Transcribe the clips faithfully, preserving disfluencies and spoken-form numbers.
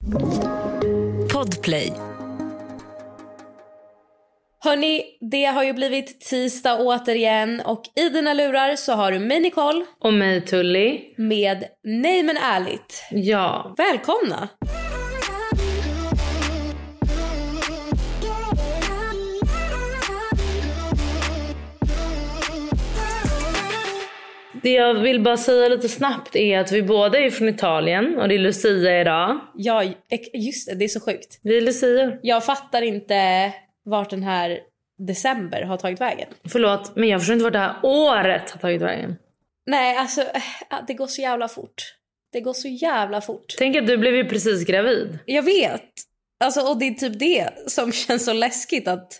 Podplay. Hörni, det har ju blivit tisdag återigen och i dina lurar så har du mig Nicole. Och mig Tully. Med Nej men ärligt. Ja. Välkomna. Det jag vill bara säga lite snabbt är att vi båda är från Italien och det är Lucia idag. Ja, just det, det är så sjukt. Vi är Lucia. Jag fattar inte vart den här december har tagit vägen. Förlåt, men jag förstår inte vart det här året har tagit vägen. Nej, alltså det går så jävla fort. Det går så jävla fort. Tänk att du blev ju precis gravid. Jag vet. Alltså, och det är typ det som känns så läskigt att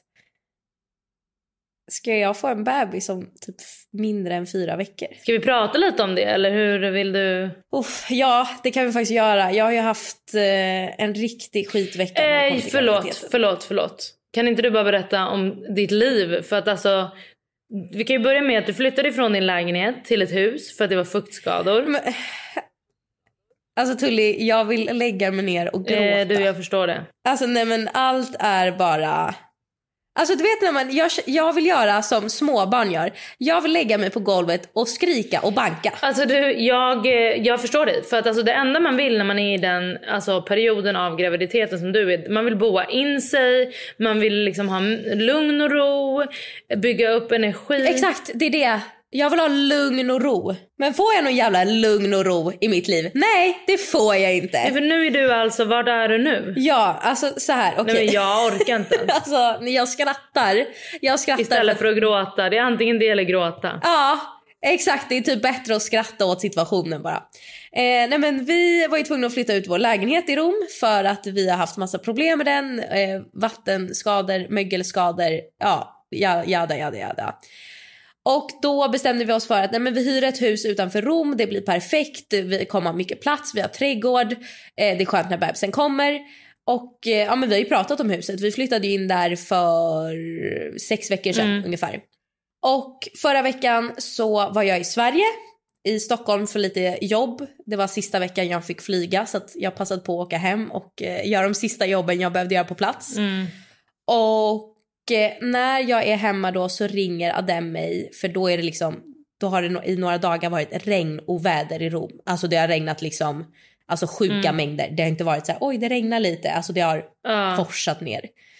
ska jag få en bebis som typ mindre än fyra veckor? Ska vi prata lite om det eller hur vill du? Uff, ja, det kan vi faktiskt göra. Jag har ju haft eh, en riktig skitvecka. Nej, förlåt, förlåt, förlåt. Kan inte du bara berätta om ditt liv? För att alltså, vi kan ju börja med att du flyttade ifrån din lägenhet till ett hus för att det var fuktskador. Men, alltså Tully, jag vill lägga mig ner och gråta. Eh, du, jag förstår det. Alltså nej men allt är bara... Alltså du vet när man, jag, jag vill göra som småbarn gör. Jag vill lägga mig på golvet och skrika och banka. Alltså du, jag, jag förstår dig. För att alltså det enda man vill när man är i den alltså, perioden av graviditeten som du är, man vill boa in sig, man vill liksom ha lugn och ro, bygga upp energi. Exakt, det är det. Jag vill ha lugn och ro. Men får jag någon jävla lugn och ro i mitt liv? Nej, det får jag inte. Nej, för nu är du alltså, var är du nu? Ja, alltså så här, okej. Okay. Nej men jag orkar inte. Alltså, när jag skrattar. Jag skrattar istället för att gråta. Det är antingen det eller gråta. Ja, exakt. Det är typ bättre att skratta åt situationen bara. Eh, nej men vi var ju tvungna att flytta ut vår lägenhet i Rom för att vi har haft massa problem med den. Eh, vattenskador, mögelskador. Ja, jada, jada, jada. Och då bestämde vi oss för att nej, men vi hyr ett hus utanför Rom. Det blir perfekt, vi kommer ha mycket plats, vi har trädgård, eh, det är skönt när bebisen kommer. Och eh, ja, men vi har ju pratat om huset. Vi flyttade ju in där för sex veckor sedan mm. ungefär. Och förra veckan så var jag i Sverige, i Stockholm för lite jobb. Det var sista veckan jag fick flyga så att jag passade på att åka hem och eh, göra de sista jobben jag behövde göra på plats. Mm. Och Och när jag är hemma då så ringer Adem mig. För då är det liksom, då har det i några dagar varit regn och väder i Rom. Alltså det har regnat liksom, alltså sjuka mm. mängder. Det har inte varit så här, oj det regnar lite. Alltså det har uh. forsat ner.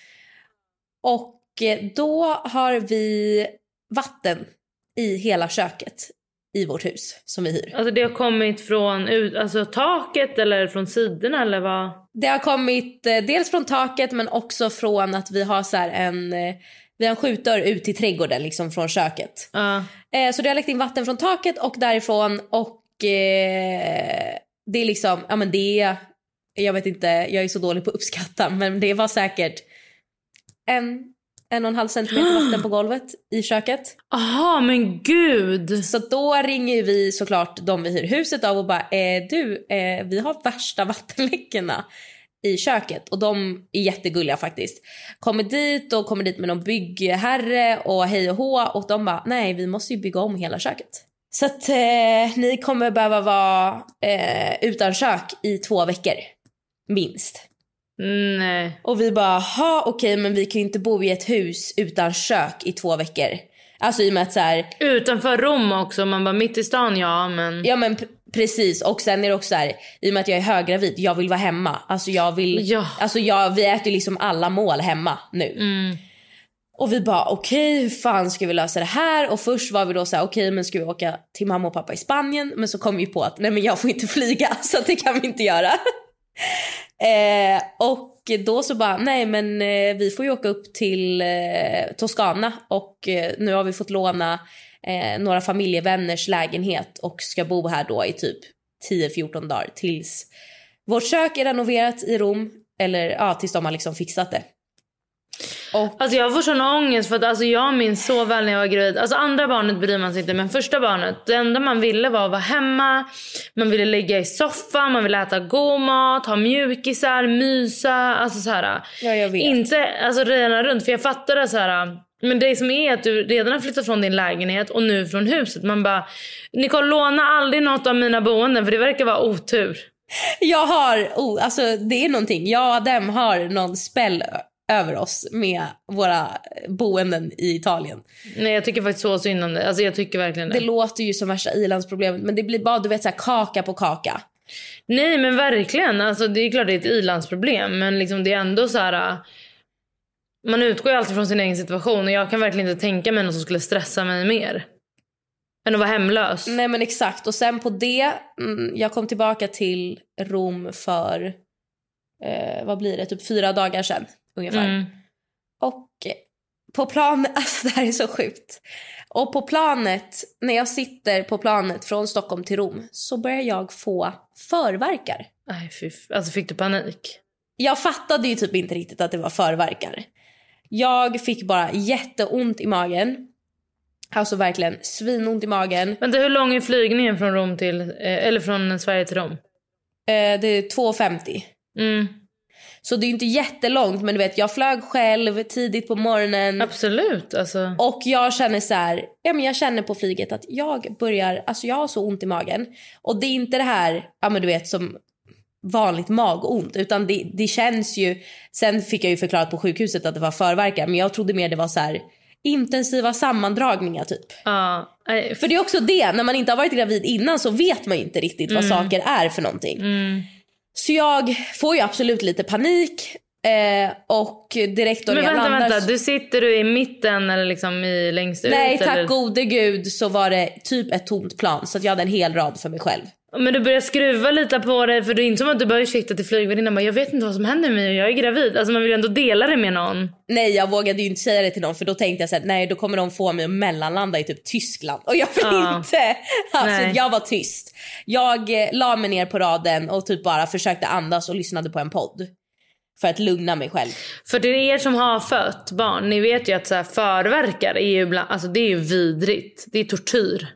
Och då har vi vatten i hela köket i vårt hus som vi hyr. Alltså det har kommit från ut, alltså taket eller från sidorna eller vad? Det har kommit eh, dels från taket men också från att vi har så här en eh, vi har en skjutdörr ut till trädgården liksom från köket. Uh. Eh, så det har läckt in vatten från taket och därifrån och eh, det är liksom ja men det jag vet inte, jag är så dålig på att uppskatta men det var säkert en en och en halv centimeter vatten på golvet i köket. Aha, men gud. Så då ringer vi såklart de vi hyr huset av och bara, eh, du, eh, vi har värsta vattenläckorna i köket. Och de är jättegulliga faktiskt. Kommer dit och kommer dit med någon byggherre och hej och hå. Och de bara, nej vi måste ju bygga om hela köket. Så att eh, ni kommer behöva vara eh, utan kök i två veckor. Minst. Nej. Och vi bara, ha okej okay, men vi kan ju inte bo i ett hus utan kök i två veckor. Alltså i och med att så här, utanför Rom också, man bara mitt i stan ja men. Ja men p- precis, och sen är det också så här, i och med att jag är höggravid, jag vill vara hemma. Alltså jag vill, ja. alltså jag, vi äter ju liksom alla mål hemma nu. Mm. Och vi bara okej, okay, hur fan ska vi lösa det här? Och först var vi då så här, okej okay, men ska vi åka till mamma och pappa i Spanien? Men så kom vi på att nej men jag får inte flyga så det kan vi inte göra. Eh, och då så bara, nej men eh, vi får ju åka upp till eh, Toscana och eh, nu har vi fått låna eh, några familjevänners lägenhet och ska bo här då i typ tio fjorton dagar tills vårt kök är renoverat i Rom eller ja, tills de har liksom fixat det. Och alltså jag får sån ångest för att alltså jag minns så väl när jag var gravid. Alltså andra barnet bryr man sig inte, men första barnet, det enda man ville var att vara hemma. Man ville ligga i soffan, man ville äta god mat, ha mjukisar, mysa, alltså så här. Ja, jag vet. Inte alltså rena runt, för jag fattar det så här. Men det som är att du redan har flyttat från din lägenhet och nu från huset. Man bara, Nicole, låna aldrig något av mina boenden för det verkar vara otur. Jag har, oh, alltså det är någonting. Jag och Adem har någon spell över oss med våra boenden i Italien. Nej, jag tycker faktiskt så synd om det. Alltså jag tycker verkligen det. Det låter ju som värsta ilandsproblemet, men det blir bara, du vet, så här, kaka på kaka. Nej, men verkligen. Alltså det är klart det är ett ilandsproblem, men liksom det är ändå så här. Man utgår ju alltid från sin egen situation, och jag kan verkligen inte tänka mig någon som skulle stressa mig mer än att vara hemlös. Nej, men exakt. Och sen på det, mm, jag kom tillbaka till Rom för eh, vad blir det, typ fyra dagar sedan ungefär. Mm. Och på planet, alltså det här är så sjukt. Och på planet, när jag sitter på planet från Stockholm till Rom, så börjar jag få förvärkar. Nej, fy, alltså fick du panik? Jag fattade ju typ inte riktigt att det var förvärkar. Jag fick bara jätteont i magen. Alltså verkligen svinont i magen. Men hur lång är flygningen från Rom till, eh, eller från Sverige till Rom? Eh, det är två femtio. Mm. Så det är ju inte jättelångt, men du vet, jag flög själv tidigt på morgonen. Absolut, alltså. Och jag känner så här, ja men jag känner på flyget att jag börjar, alltså jag har så ont i magen. Och det är inte det här, ja men du vet, som vanligt magont, utan det, det känns ju, sen fick jag ju förklarat på sjukhuset att det var förvärkar, men jag trodde mer det var så här intensiva sammandragningar typ. Ja. Uh, För det är också det, när man inte har varit gravid innan så vet man ju inte riktigt vad mm. saker är för någonting. Mm. Så jag får ju absolut lite panik. Eh, och direkt då men när jag vänta, landar... vänta, du sitter du i mitten eller liksom i längst ut? Nej, tack eller? gode gud så var det typ ett tomt plan. Så att jag hade en hel rad för mig själv. Men du börjar skruva lite på det. För det är inte som att du börjar ursäkta till flygvärdinnan. Jag vet inte vad som händer med mig och jag är gravid. Alltså man vill ju ändå dela det med någon. Nej, jag vågade ju inte säga det till någon. För då tänkte jag så här, nej då kommer de få mig att mellanlanda i typ Tyskland. Och jag vill ah. inte. Alltså nej. jag var tyst. Jag eh, la mig ner på raden och typ bara försökte andas och lyssnade på en podd. För att lugna mig själv. För det är er som har fött barn. Ni vet ju att så här, förverkar är ju bland, alltså det är ju vidrigt. Det är tortyr.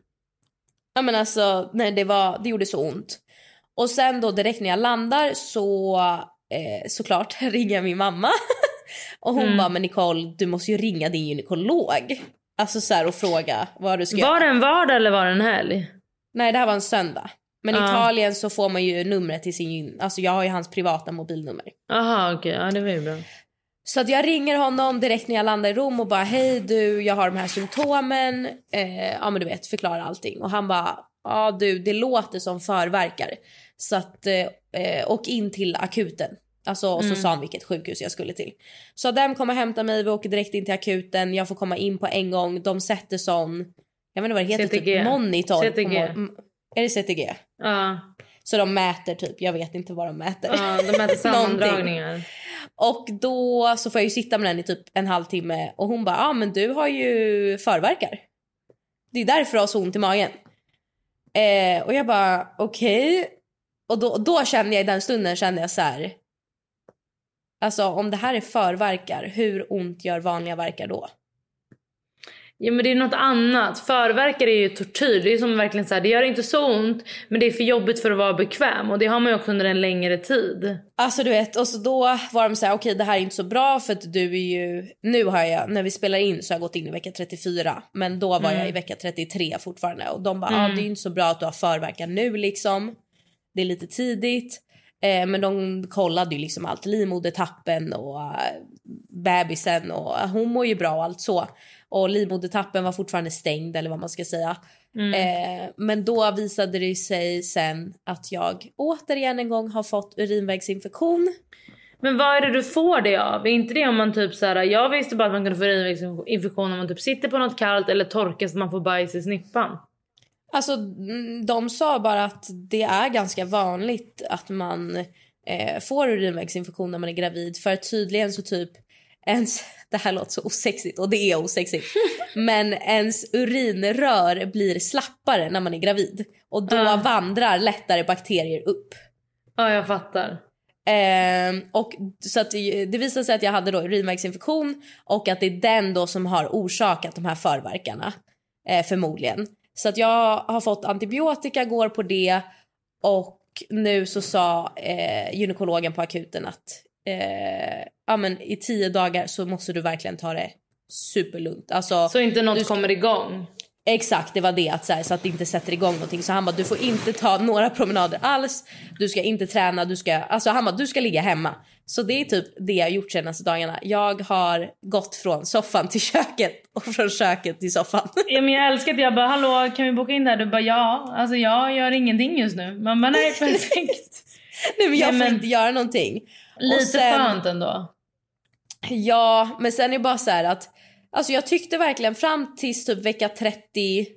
Ja men alltså, nej det var, det gjorde så ont. Och sen då direkt när jag landar så eh, såklart ringer jag min mamma. Och hon mm. bara, men Nicole, du måste ju ringa din gynekolog. Alltså så här, och fråga vad du ska göra. Var det en vardag eller var det en helg? Nej, det här var en söndag. Men i ah. Italien så får man ju numret till sin gyn. Alltså jag har ju hans privata mobilnummer. Aha, okej, okay. Ja det var ju bra. Så att jag ringer honom direkt när jag landar i Rom och bara, hej du, jag har de här symptomen. Eh, ja men du vet, förklara allting. Och han bara, ja du, det låter som förvärkar. Så att, eh, och in till akuten. Alltså, och så mm. sa han vilket sjukhus jag skulle till. Så Adam kommer hämta mig, vi åker direkt in till akuten. Jag får komma in på en gång. De sätter sån, jag vet inte vad det heter, C T G. typ monitor. C T G. Är det C T G? Ja. Så de mäter typ, jag vet inte vad de mäter. Ja, de mäter sammandragningar. Och då så får jag ju sitta med den i typ en halvtimme. Och hon bara, ja ah, men du har ju förvärkar. Det är därför du har så ont i magen. Eh, och jag bara, okej. Okay. Och då, då kände jag i den stunden, kände jag så här. Alltså om det här är förvärkar, hur ont gör vanliga verkar då? Ja men det är något annat. Förvärkar är ju tortyr. Det är som verkligen så här, det gör inte så ont, men det är för jobbigt för att vara bekväm. Och det har man ju också under en längre tid. Alltså du vet, och så då var de så här, okej okay, det här är inte så bra för att du är ju, nu har jag, när vi spelar in så har jag gått in i vecka trettiofyra. Men då var mm. jag i vecka trettiotre fortfarande. Och de bara, ja mm. ah, det är inte så bra att du har förvärkar nu liksom. Det är lite tidigt. Eh, men de kollade ju liksom allt, livmodertappen och uh, bebisen och uh, hon mår ju bra och allt så. Och livmodertappen var fortfarande stängd eller vad man ska säga. Mm. Eh, men då visade det sig sen att jag återigen en gång har fått urinvägsinfektion. Men vad är det du får det av? Är inte det om man typ så här, jag visste bara att man kunde få urinvägsinfektion om man typ sitter på något kallt eller torkar så man får bajs i snippan. Alltså de sa bara att det är ganska vanligt att man eh, får urinvägsinfektion när man är gravid. För tydligen så typ ens, det här låter så osexigt och det är osexigt. Men ens urinrör blir slappare när man är gravid. Och då uh. vandrar lättare bakterier upp. Ja, jag fattar. Eh, och så att det, det visade sig att jag hade då urinvägsinfektion. Och att det är den då som har orsakat de här förverkarna. Eh, förmodligen. Så att jag har fått antibiotika, går på det. Och nu så sa eh, gynekologen på akuten att eh, ja, men i tio dagar så måste du verkligen ta det superlugnt. Alltså, så inte något ska... kommer igång? Exakt, det var det att så, här, så att det inte sätter igång någonting. Så han bara, du får inte ta några promenader alls. Du ska inte träna, du ska, alltså han bara, du ska ligga hemma. Så det är typ det jag har gjort senaste dagarna. Jag har gått från soffan till köket och från köket till soffan. Ja, men jag älskar att jag bara, hallå, kan vi boka in där? Du bara, ja, alltså jag gör ingenting just nu. Man bara, nej, perfekt. Nej, men jag nej, får men, inte göra någonting. Lite sen, skönt ändå. Ja, men sen är det bara så här att alltså jag tyckte verkligen fram till typ vecka trettioett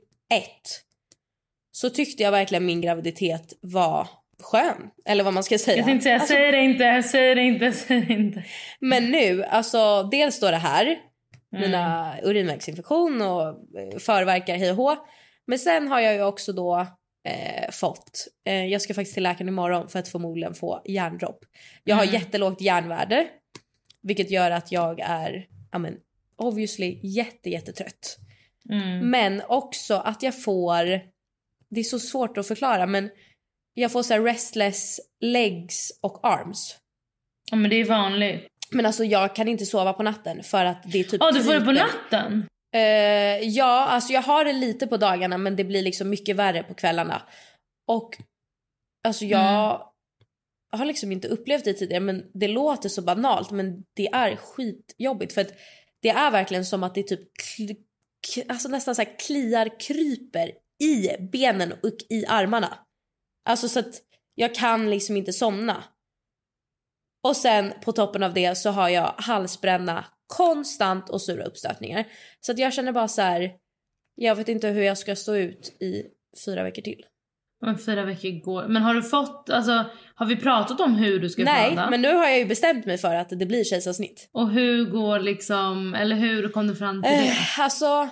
så tyckte jag verkligen min graviditet var skön. Eller vad man ska säga. Jag tänkte säga, alltså, säg det inte, säg det inte, säg det inte. Men nu, alltså dels står det här. Mm. Mina urinvägsinfektion och förverkar hej och hå. Men sen har jag ju också då eh, fått. Eh, jag ska faktiskt till läkaren imorgon för att förmodligen få järndropp. Jag har mm. jättelågt järnvärde. Vilket gör att jag är, ja men, obviously jätte, jättetrött. Mm. Men också att jag får, det är så svårt att förklara, men jag får så här restless legs och arms. Ja, men det är vanligt. Men alltså jag kan inte sova på natten för att det är typ... Ja, oh, du får det på natten? Uh, ja, alltså jag har det lite på dagarna, men det blir liksom mycket värre på kvällarna. Och alltså jag... Mm. Jag har liksom inte upplevt det tidigare, men det låter så banalt, men det är skitjobbigt för att det är verkligen som att det typ kl- k- alltså nästan så här kliar, kryper i benen och i armarna. Alltså så att jag kan liksom inte somna. Och sen på toppen av det så har jag halsbränna konstant och sura uppstötningar. Så att jag känner bara så här, jag vet inte hur jag ska stå ut i fyra veckor till. Men fyra veckor går. Men har du fått, alltså, har vi pratat om hur du ska Nej, föda? Nej, men nu har jag ju bestämt mig för att det blir kejsarsnitt. Och hur går liksom, eller hur kom du fram till det? Eh, alltså,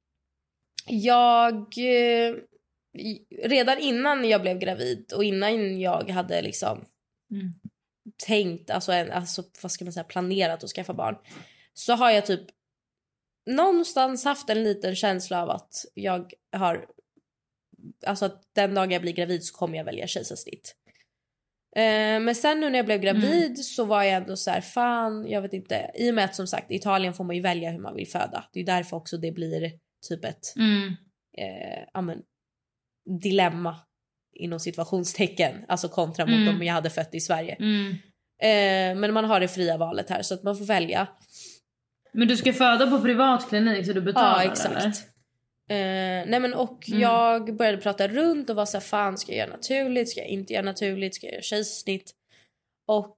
jag... Eh, redan innan jag blev gravid och innan jag hade liksom mm. tänkt, alltså, en, alltså vad ska man säga, planerat att skaffa barn. Så har jag typ någonstans haft en liten känsla av att jag har... Alltså att den dag jag blir gravid så kommer jag välja kejsarsnitt. Eh, men sen nu när jag blev gravid mm. så var jag ändå så här, fan, jag vet inte. I och med att som sagt, i Italien får man ju välja hur man vill föda. Det är därför också det blir typ ett mm. eh, amen, dilemma inom situationstecken. Alltså kontra mot mm. om jag hade fött i Sverige. Mm. Eh, men man har det fria valet här så att man får välja. Men du ska föda på privatklinik så du betalar? Ja, exakt. Eller? Uh, nej men och mm. jag började prata runt och var så här, fan, ska jag göra naturligt, ska jag inte göra naturligt, ska jag göra kejsarsnitt? Och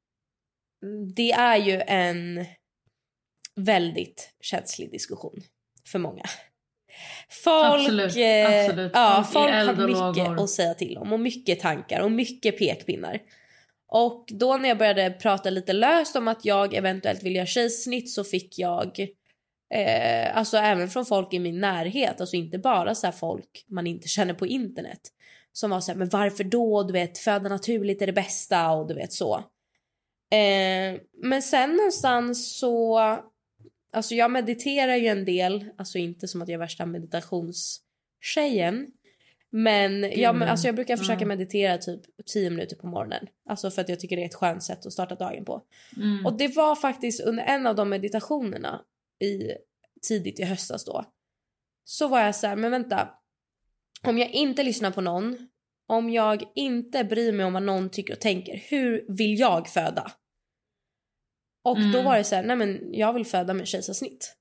det är ju en väldigt känslig diskussion för många. Folk, absolut, eh, absolut. Ja, folk har mycket att säga till om och mycket tankar och mycket pekpinnar. Och då när jag började prata lite löst om att jag eventuellt vill göra kejsarsnitt så fick jag Eh, alltså även från folk i min närhet, alltså inte bara så här folk man inte känner på internet som var så här, men varför då, du vet, föda naturligt är det bästa och du vet så. Eh, men sen någonstans så, alltså jag mediterar ju en del, alltså inte som att jag är värsta meditationstjejen, men jag, mm. alltså jag brukar försöka mm. meditera typ tio minuter på morgonen, alltså för att jag tycker det är ett skönt sätt att starta dagen på. Mm. Och det var faktiskt under en av de meditationerna i tidigt i höstas då, så var jag så här, men vänta, om jag inte lyssnar på någon, om jag inte bryr mig om vad någon tycker och tänker, hur vill jag föda? Och mm. då var det så här, nej men jag vill föda med kejsarsnitt.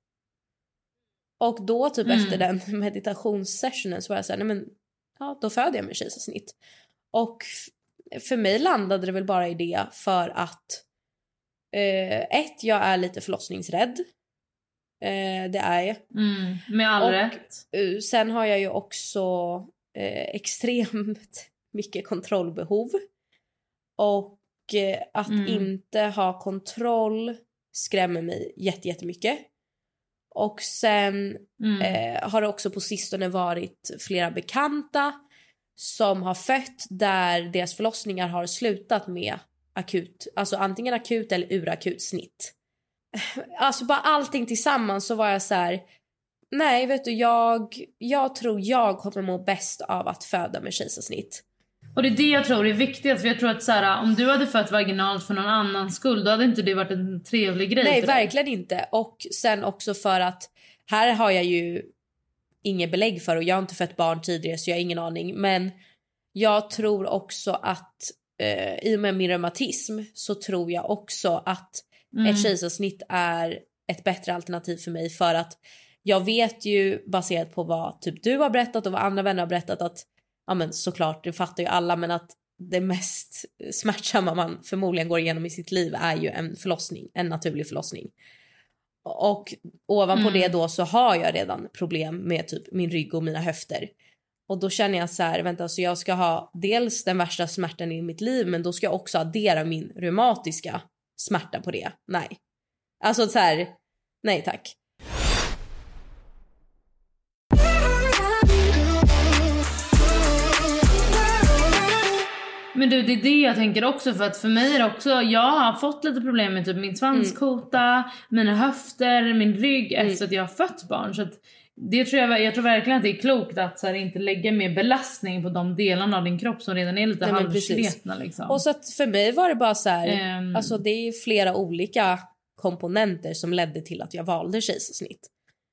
Och då typ mm. efter den meditationssessionen så var jag så här, nej men ja, då föder jag med kejsarsnitt. Och f- för mig landade det väl bara i det för att eh, ett, jag är lite förlossningsrädd. Eh, det är jag. Mm, med all och, rätt. Uh, sen har jag ju också eh, extremt mycket kontrollbehov. Och eh, att mm. inte ha kontroll skrämmer mig jätte, jättemycket. Och sen mm. eh, har det också på sistone varit flera bekanta som har fött där deras förlossningar har slutat med akut, alltså antingen akut eller urakut snitt. Alltså bara allting tillsammans så var jag så här, nej vet du, jag, jag tror jag kommer må bäst av att föda med kejsarsnitt. Och det är det jag tror är viktigt, för jag tror att så här, om du hade fött vaginalt för någon annans skull, då hade inte det varit en trevlig grej. Nej, för verkligen inte. Och sen också för att här har jag ju inget belägg för och jag har inte fött barn tidigare så jag har ingen aning. Men jag tror också att eh, i och med min reumatism så tror jag också att mm. ett kejsarsnitt är ett bättre alternativ för mig, för att jag vet ju baserat på vad typ du har berättat och vad andra vänner har berättat att ja men såklart, det fattar ju alla, men att det mest smärtsamma man förmodligen går igenom i sitt liv är ju en förlossning, en naturlig förlossning. Och ovanpå mm. det då så har jag redan problem med typ min rygg och mina höfter. Och då känner jag så här, vänta, så jag ska ha dels den värsta smärtan i mitt liv, men då ska jag också addera min reumatiska smärta på det. Nej. Alltså så här, nej tack. Men du, det är det jag tänker också, för att för mig är det också, jag har fått lite problem med typ min svanskota, mm. mina höfter, min rygg mm. efter att jag har fött barn. Så att det tror jag, jag tror verkligen att det är klokt att så här, inte lägga mer belastning på de delarna av din kropp som redan är lite halvsletna liksom. Och så att för mig var det bara så här, um, alltså det är flera olika komponenter som ledde till att jag valde kejsarsnitt.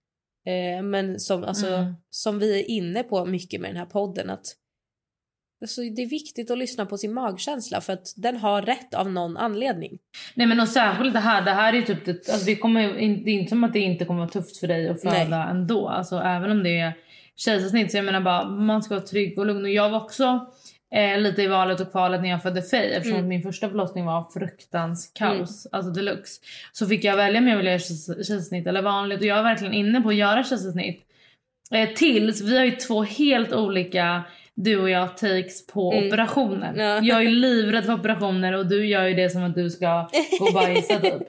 Eh, men som, alltså, mm. som vi är inne på mycket med den här podden, att alltså, det är viktigt att lyssna på sin magkänsla, för att den har rätt av någon anledning. Nej, men och särskilt det här, det här är typ det, alltså det kommer det är inte som att det inte kommer vara tufft för dig att föda Nej. ändå. Alltså även om det är kejsarsnitt, så jag menar bara, man ska vara trygg och lugn. Och jag var också eh, lite i valet och kvalet när jag födde Faye, eftersom mm. min första förlossning var fruktans kaos, mm. alltså deluxe. Så fick jag välja om jag ville göra kejsarsnitt eller vanligt, och jag är verkligen inne på att göra kejsarsnitt. Eh, tills vi har ju två helt olika, du och jag, takes på mm. operationer. Ja. Jag är ju livrädd för operationer och du gör ju det som att du ska gå och bajsa typ.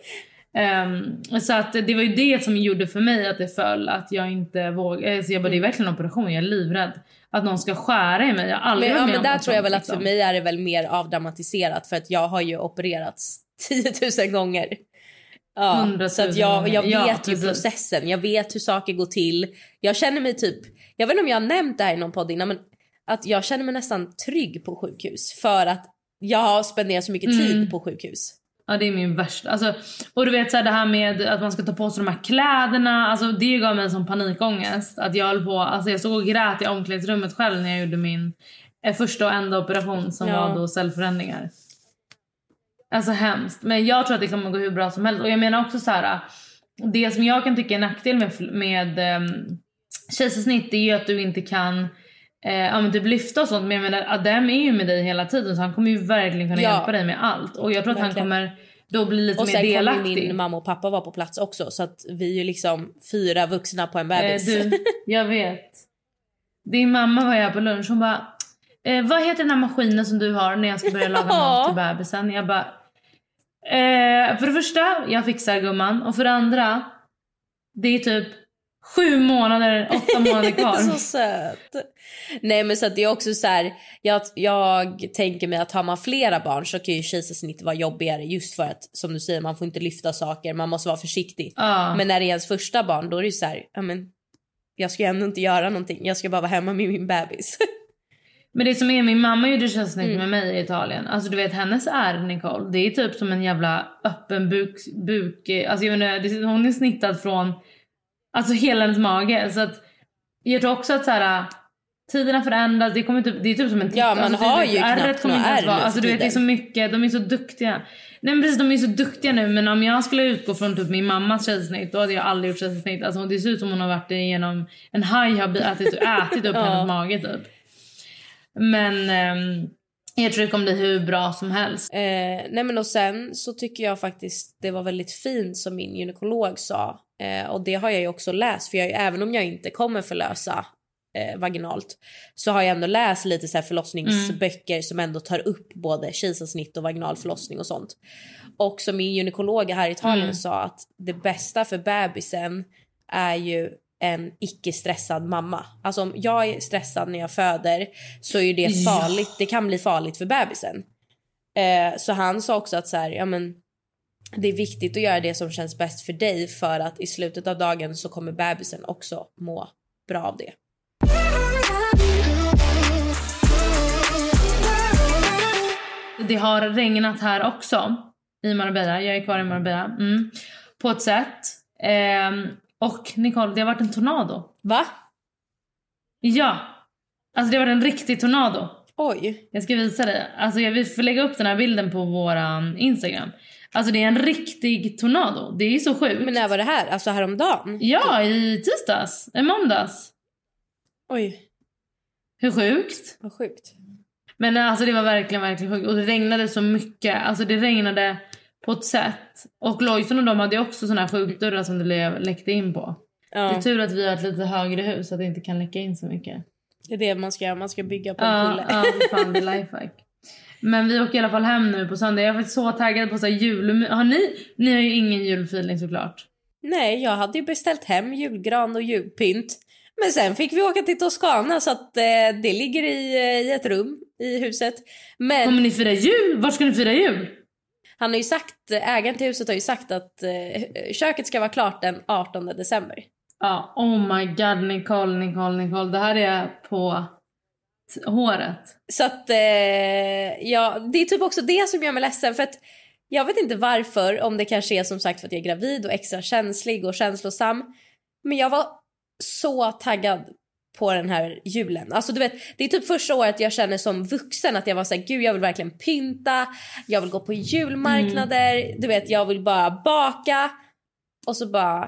Um, så att det var ju det som gjorde för mig att det föll, att jag inte vågade. Så jag bara, det är verkligen en operation, jag är livrädd att någon ska skära i mig. Jag har aldrig men, varit ja, med men där om tror jag väl att liksom. För mig är det väl mer avdramatiserat, för att jag har ju opererats tiotusen gånger. Ja, så att jag, jag vet ja, ju processen. Jag vet hur saker går till. Jag känner mig typ, jag vet inte om jag har nämnt det här i någon podd innan, men att jag känner mig nästan trygg på sjukhus, för att jag har spenderat så mycket tid mm. på sjukhus. Ja, det är min värsta. Alltså, och du vet så här, det här med att man ska ta på sig de här kläderna, alltså det gav mig en sån panikångest att jag höll på, alltså jag stod och grät i omklädningsrummet själv när jag gjorde min eh, första och enda operation som ja. var då cellförändringar. Alltså hemskt. Men jag tror att det kommer gå hur bra som helst. Och jag menar också så här, det som jag kan tycka är nackdel med, med um, kejsarsnitt är ju att du inte kan Eh, ja, men typ lyfta och sånt. Men jag menar, Adam är ju med dig hela tiden, så han kommer ju verkligen kunna ja. hjälpa dig med allt. Och jag tror att verkligen. han kommer då bli lite och mer delaktig. Och sen kommer min mamma och pappa vara på plats också, så att vi är ju liksom fyra vuxna på en bebis. eh, du, Jag vet. Din mamma var jag på lunch, hon bara eh, vad heter den här maskinen som du har när jag ska börja laga mat till bebisen? Jag bara eh, för det första, jag fixar gumman. Och för det andra, det är typ Sju månader, åtta månader kvar. Så söt. Nej, men så att det är också så här, jag, jag tänker mig att har man flera barn så kan ju kejsarsnitt vara jobbigare, just för att, som du säger, man får inte lyfta saker, man måste vara försiktig. uh. Men när det är ens första barn, då är det ju så här, ja men jag ska ju ändå inte göra någonting, jag ska bara vara hemma med min bebis. Men det som är, min mamma gjorde kejsarsnitt mm. med mig i Italien. Alltså du vet, hennes är Nicole, det är typ som en jävla öppen buk, buk alltså jag menar, hon är snittad från alltså hela hennes mage. Så att jag tror också att så här, tiderna förändras. Det, kommer typ, det är typ som en titt. Ja, man alltså, har typ, ju knappt några ärr. Alltså du vet, det är så mycket. De är så duktiga. Nej men precis, de är så duktiga nu. Men om jag skulle utgå från typ min mammas kejsarsnitt, då hade jag aldrig gjort kejsarsnitt. Alltså det ser ut som hon har varit igenom en haj har ätit, ätit upp ja. hennes mage typ. Men um, jag tror det kommer bli hur bra som helst. eh, Nej men och sen så tycker jag faktiskt det var väldigt fint som min gynekolog sa. Eh, och det har jag ju också läst, för jag, även om jag inte kommer förlösa eh, vaginalt, så har jag ändå läst lite så här förlossningsböcker mm. som ändå tar upp både kejsarsnitt och vaginal förlossning och sånt. Och som min gynekolog här i Italien mm. sa, att det bästa för bebisen är ju en icke-stressad mamma. Alltså om jag är stressad när jag föder, så är ju det farligt. Ja. Det kan bli farligt för bebisen. Eh, så han sa också att så här, ja men det är viktigt att göra det som känns bäst för dig, för att i slutet av dagen så kommer bebisen också må bra av det. Det har regnat här också i Marbella. Jag är kvar i Marbella. Mm. På ett sätt. Eh, och Nicole, det har varit en tornado. Va? Ja. Alltså det var en riktig tornado. Oj. Jag ska visa dig. Alltså jag vill lägga upp den här bilden på våran Instagram. Alltså det är en riktig tornado. Det är så sjukt. Men när var det här? Alltså häromdagen? Ja, i tisdags. I måndags. Oj. Hur sjukt? Vad sjukt. Men alltså det var verkligen, verkligen sjukt. Och det regnade så mycket. Alltså det regnade på ett sätt. Och Lojsan och de hade också såna här sjukdörrar som det läckte in på. Ja. Det är tur att vi har ett lite högre hus så att det inte kan läcka in så mycket. Det är det man ska göra. Man ska bygga på en kulle. Ja, ja, fan det är lifehack. Men vi åker i alla fall hem nu på söndag. Jag är faktiskt så taggad på så här jul. Har ni? Ni har ju ingen julfeeling såklart. Nej, jag hade ju beställt hem julgran och julpynt. Men sen fick vi åka till Toscana så att eh, det ligger i, i ett rum i huset. Men kommer ni fira jul? Var ska ni fira jul? Han har ju sagt, ägaren till huset har ju sagt att eh, köket ska vara klart den artonde december. Ja, oh my god, Nicole, Nicole, Nicole. Det här är på t- håret. Så att, eh, ja, det är typ också det som gör mig ledsen. För att jag vet inte varför, om det kanske är som sagt för att jag är gravid och extra känslig och känslosam. Men jag var så taggad på den här julen. Alltså du vet, det är typ första året jag känner som vuxen att jag var så här, gud jag vill verkligen pynta. Jag vill gå på julmarknader. Mm. Du vet, jag vill bara baka. Och så bara...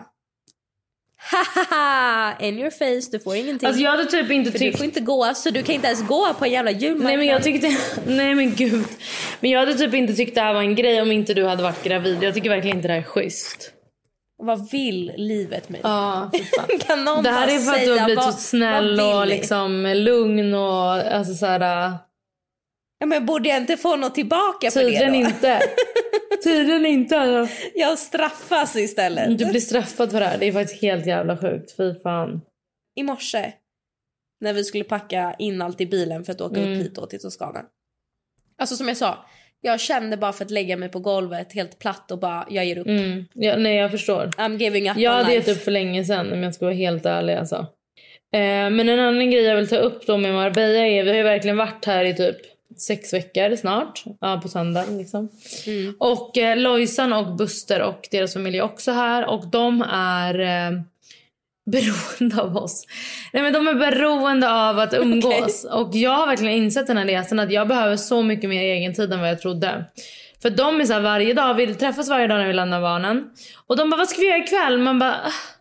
Hahaha, in your face, du får ingenting. Alltså jag hade typ inte för tyckt... du får inte gå, så du kan inte ens gå på en jävla julmarknad. Nej men jag tyckte, nej men gud. Men jag hade typ inte tyckt det här var en grej om inte du hade varit gravid. Jag tycker verkligen inte det här är schysst. Vad vill livet med? Ja, kan någon det här är för att du har blivit vad, så snäll och liksom lugn och alltså såhär. Ja, men borde jag inte få något tillbaka för tydligen det då? inte. Tydligen inte. Alltså. Jag straffas istället. Du blir straffad för det här. Det är faktiskt helt jävla sjukt. Fy fan. I morse när vi skulle packa in allt i bilen för att åka mm. upp hit och till Toscana. Alltså som jag sa, jag kände bara för att lägga mig på golvet helt platt och bara, jag ger upp. Mm. Ja, nej, jag förstår. I'm giving up. Jag hade gett upp för länge sedan om jag ska vara helt ärlig alltså. Eh, men en annan grej jag vill ta upp då med Marbella är, vi har ju verkligen varit här i typ sex veckor snart. Ja, på söndag liksom. Mm. Och eh, Lojsan och Buster och deras familj är också här. Och de är eh, beroende av oss. Nej men de är beroende av att umgås. Okay. Och jag har verkligen insett den här resan att jag behöver så mycket mer egen tid än vad jag trodde. För de är så här varje dag, vi träffas varje dag när vi lämnar barnen. Och de bara, vad ska vi göra ikväll? Man bara...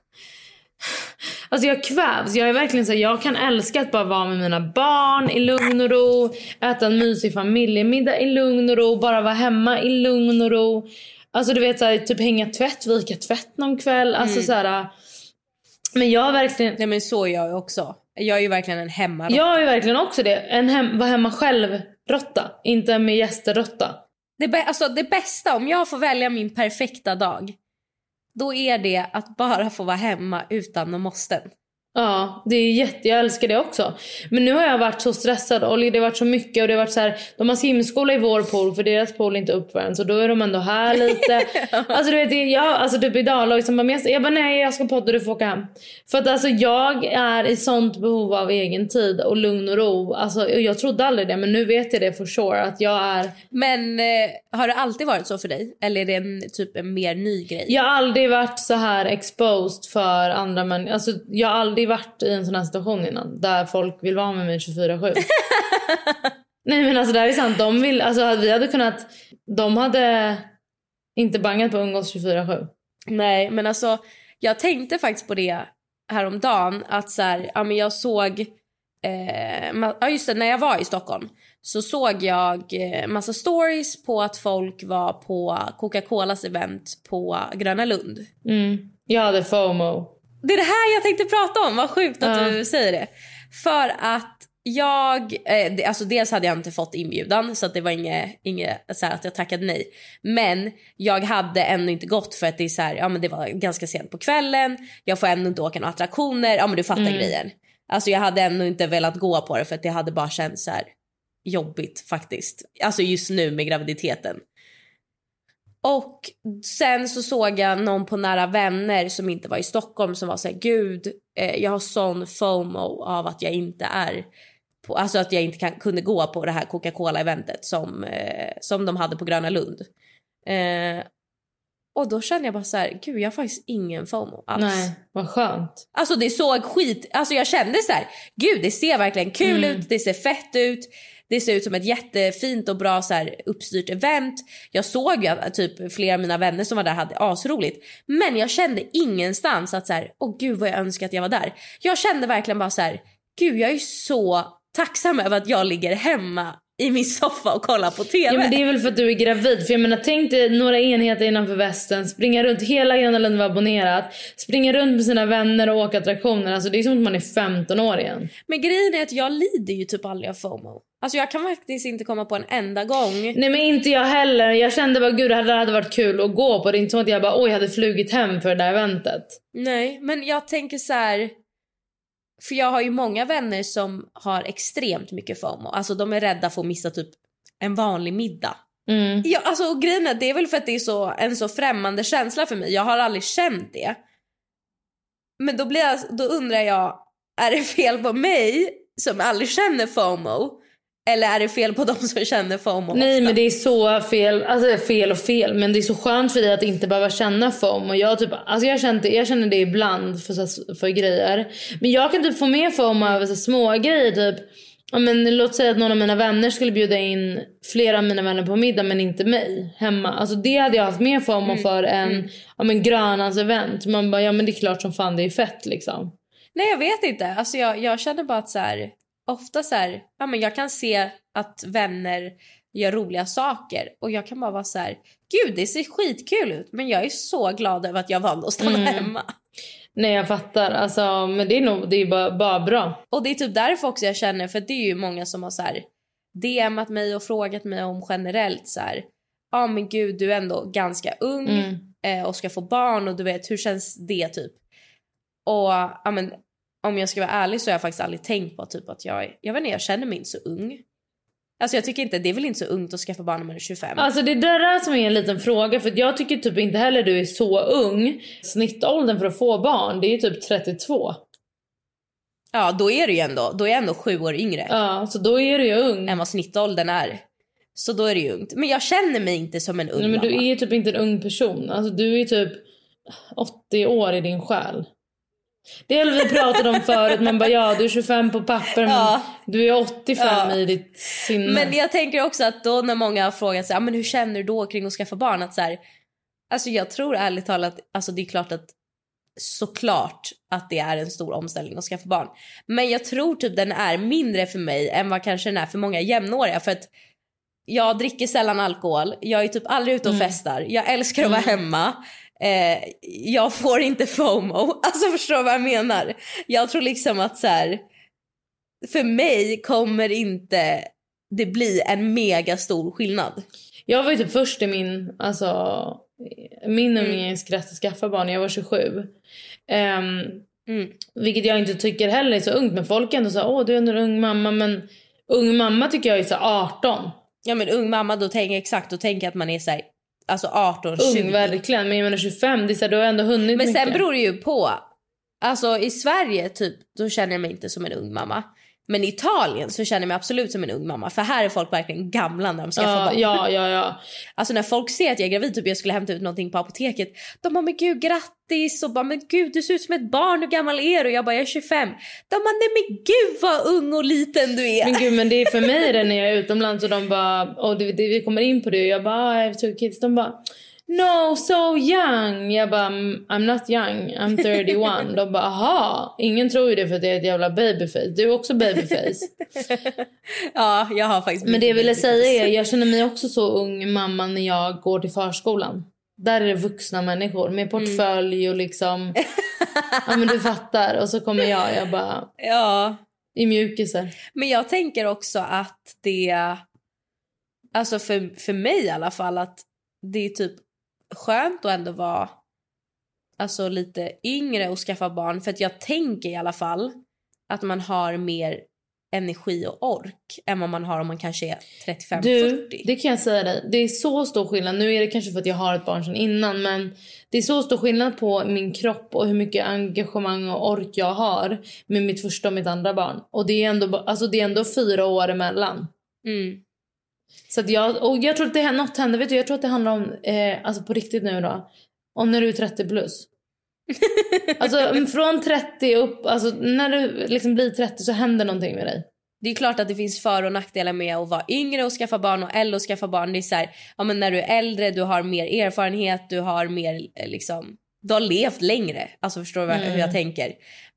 Alltså jag kvävs, jag är verkligen så här, jag kan älska att bara vara med mina barn i lugn och ro, äta en mysig familjemiddag i lugn och ro, bara vara hemma i lugn och ro. Alltså du vet så här, typ hänga tvätt, vika tvätt någon kväll, alltså mm. så här. Men jag är verkligen... Nej men så gör jag också. Jag är ju verkligen en hemmarotta. Jag är ju verkligen också det, en hem, vara hemma själv rotta, inte med gäster-rotta. Det, be- alltså det bästa, om jag får välja min perfekta dag, då är det att bara få vara hemma utan någon måsten. Ja, det är jätte, jag älskar det också. Men nu har jag varit så stressad och det har varit så mycket och det har varit så här, de har simskola i vår pool för deras pool är inte uppvärmd, så då är de ändå här lite. Alltså du vet, jag, alltså typ idag liksom, bara, jag bara nej jag ska podda, du får åka hem. För att alltså jag är i sånt behov av egen tid och lugn och ro. Alltså jag trodde aldrig det, men nu vet jag det for sure att jag är. Men eh, har det alltid varit så för dig? Eller är det en, typ en mer ny grej? Jag har aldrig varit så här exposed för andra människor. Alltså jag har aldrig varit i en sån här situation innan där folk vill vara med mig tjugofyra sju. Nej men alltså det här är sant, de vill, alltså vi hade kunnat, de hade inte bangat på umgås tjugofyra sju. Nej men alltså jag tänkte faktiskt på det häromdagen att så här, ja men jag såg eh, ja just det, när jag var i Stockholm så såg jag eh, massa stories på att folk var på Coca-Colas event på Gröna Lund. Mm. Jag hade FOMO. Det är det här jag tänkte prata om. Vad sjukt att uh. du säger det. För att jag... Eh, det, alltså dels hade jag inte fått inbjudan. Så att det var inget, inget så här att jag tackade nej. Men jag hade ännu inte gått. För att det är så här, ja men det var ganska sent på kvällen. Jag får ännu inte åka några attraktioner. Ja men du fattar mm. grejen. Alltså jag hade ännu inte velat gå på det. För att det hade bara känts så här jobbigt faktiskt. Alltså just nu med graviditeten. Och sen så såg jag någon på Nära Vänner som inte var i Stockholm som var så här, gud, eh, jag har sån FOMO av att jag inte är på, alltså att jag inte kan, kunde gå på det här Coca-Cola-eventet som, eh, som de hade på Gröna Lund. Eh, Och då kände jag bara så här, gud jag har faktiskt ingen FOMO alls. Nej, vad skönt. Alltså det såg skit, alltså jag kände så här, gud det ser verkligen kul mm. ut, det ser fett ut. Det ser ut som ett jättefint och bra så här, uppstyrt event. Jag såg ju att typ flera av mina vänner som var där hade asroligt. Men jag kände ingenstans att så här, åh gud vad jag önskar att jag var där. Jag kände verkligen bara så här, gud jag är så tacksam över att jag ligger hemma i min soffa och kollar på tv. Ja, men det är väl för att du är gravid. För jag menar, tänk dig några enheter innanför västen, springa runt, hela Gröna Lund var abonnerat, springa runt med sina vänner och åka attraktioner. Alltså det är som att man är femton år igen. Men grejen är att jag lider ju typ aldrig av FOMO. Alltså jag kan faktiskt inte komma på en enda gång. Nej men inte jag heller. Jag kände bara, gud det hade varit kul att gå på. Det är inte som att jag bara, oj jag hade flugit hem för det där eventet. Nej, men jag tänker så här. För jag har ju många vänner som har extremt mycket FOMO. Alltså de är rädda för att missa typ en vanlig middag. Mm. Ja, alltså grejen är, det är väl för att det är så, en så främmande känsla för mig. Jag har aldrig känt det. Men då, blir jag, då undrar jag, är det fel på mig som aldrig känner FOMO? Eller är det fel på de som känner FOMO? Nej ofta? men det är så fel. Alltså fel och fel. Men det är så skönt för dig att inte behöva känna FOMO. Jag, typ, alltså jag, känner, jag känner det ibland för, så, för grejer. Men jag kan typ få med FOMO över så små grejer. Typ. Ja, men, låt säga att någon av mina vänner skulle bjuda in flera av mina vänner på middag men inte mig hemma. Alltså det hade jag haft med FOMO mm. för en mm. ja, men, grönans event. Man bara, ja men det är klart som fan det är fett liksom. Nej jag vet inte. Alltså jag, jag känner bara att så här... Ofta så här, ja men jag kan se att vänner gör roliga saker och jag kan bara vara så här, gud det ser skitkul ut men jag är så glad över att jag valde att stanna mm. hemma. Nej jag fattar, alltså, men det är nog det är bara, bara bra. Och det är typ därför också jag känner, för det är ju många som har så här D M:at mig och frågat mig om generellt så här, ja men gud du är ändå ganska ung mm. eh, och ska få barn och du vet hur känns det typ. Och ja men om jag ska vara ärlig så har jag faktiskt aldrig tänkt på typ att jag, jag vet inte, jag känner mig inte så ung. Alltså jag tycker inte, det är väl inte så ungt att skaffa barn när man är tjugofem. Alltså det där som är en liten fråga, för jag tycker typ inte heller du är så ung. Snittåldern för att få barn, det är typ trettiotvå. Ja, då är du ju ändå, då är jag ändå sju år yngre. Ja, så då är du ju ung. Än vad snittåldern är. Så då är det ju ungt. Men jag känner mig inte som en ung Nej, men mamma. du är ju typ inte en ung person. Alltså du är typ åttio år i din själ. Det är vi pratade om förut. Man bara, ja du är tjugofem på papper men ja. Du är åttiofem ja. I ditt sinne. Men jag tänker också att då när många har frågat sig, men hur känner du då kring att skaffa barn? Att så här, alltså jag tror ärligt talat, alltså det är klart att såklart att det är en stor omställning att skaffa barn. Men jag tror typ den är mindre för mig än vad kanske den är för många jämnåriga. För att jag dricker sällan alkohol. Jag är typ aldrig ute och mm. festar. Jag älskar att vara mm. hemma. Eh, jag får inte FOMO. Alltså förstår vad jag menar. Jag tror liksom att så här, för mig kommer inte det bli en mega stor skillnad. Jag var ju typ först i min, alltså min umgängeskrets att skaffa barn när jag var tjugosju. um, mm. Vilket jag inte tycker heller är så ungt. Men folk ändå sa, åh du är en ung mamma. Men ung mamma tycker jag är så arton. Ja men ung mamma, då tänker jag exakt, då tänker jag att man är så här, alltså arton tjugo. Ung verkligen, men jag menar tjugofem, det är så här, du har ändå hunnit men mycket. Sen beror det ju på. Alltså i Sverige typ, då känner jag mig inte som en ung mamma. Men i Italien så känner jag mig absolut som en ung mamma. För här är folk verkligen gamla när de skaffar uh, barn. Ja, ja, ja. Alltså när folk ser att jag är gravid, typ jag skulle hämta ut någonting på apoteket. De bara, men gud grattis. Och bara, men gud du ser ut som ett barn, hur gammal är du? Och jag bara, jag är tjugofem. De bara, nej men gud vad ung och liten du är. Men gud, men det är för mig det när jag är utomlands. Och de bara, och det, det, vi kommer in på det. Och jag bara, I have two kids. De bara, no, so young. Jag bara, I'm not young, I'm thirty-one. De bara, aha, ingen tror ju det för att det är ett jävla babyface. Du är också babyface. Ja, jag har faktiskt. Men det jag ville säga är, jag känner mig också så ung mamma när jag går till förskolan. Där är det vuxna människor med portfölj och liksom ja men du fattar. Och så kommer jag, jag bara ja. I mjukisar. Men jag tänker också att det, alltså för, för mig i alla fall, att det är typ skönt att ändå vara alltså lite yngre och skaffa barn. För att jag tänker i alla fall att man har mer energi och ork än vad man har om man kanske är trettiofem fyrtio. Du, det kan jag säga dig. Det är så stor skillnad. Nu är det kanske för att jag har ett barn sedan innan, men det är så stor skillnad på min kropp och hur mycket engagemang och ork jag har med mitt första och mitt andra barn. Och det är ändå, alltså det är ändå fyra år emellan. Mm. Så att jag, och jag tror att det här, något händer, vet du, jag tror att det handlar om, eh, alltså på riktigt nu då, om när du är trettio plus. Alltså från trettio upp, alltså när du liksom blir trettio så händer någonting med dig. Det är klart att det finns för- och nackdelar med att vara yngre och skaffa barn och äldre och skaffa barn. Det är så här, ja men när du är äldre, du har mer erfarenhet, du har mer liksom, du har levt längre. Alltså förstår du mm. hur jag tänker?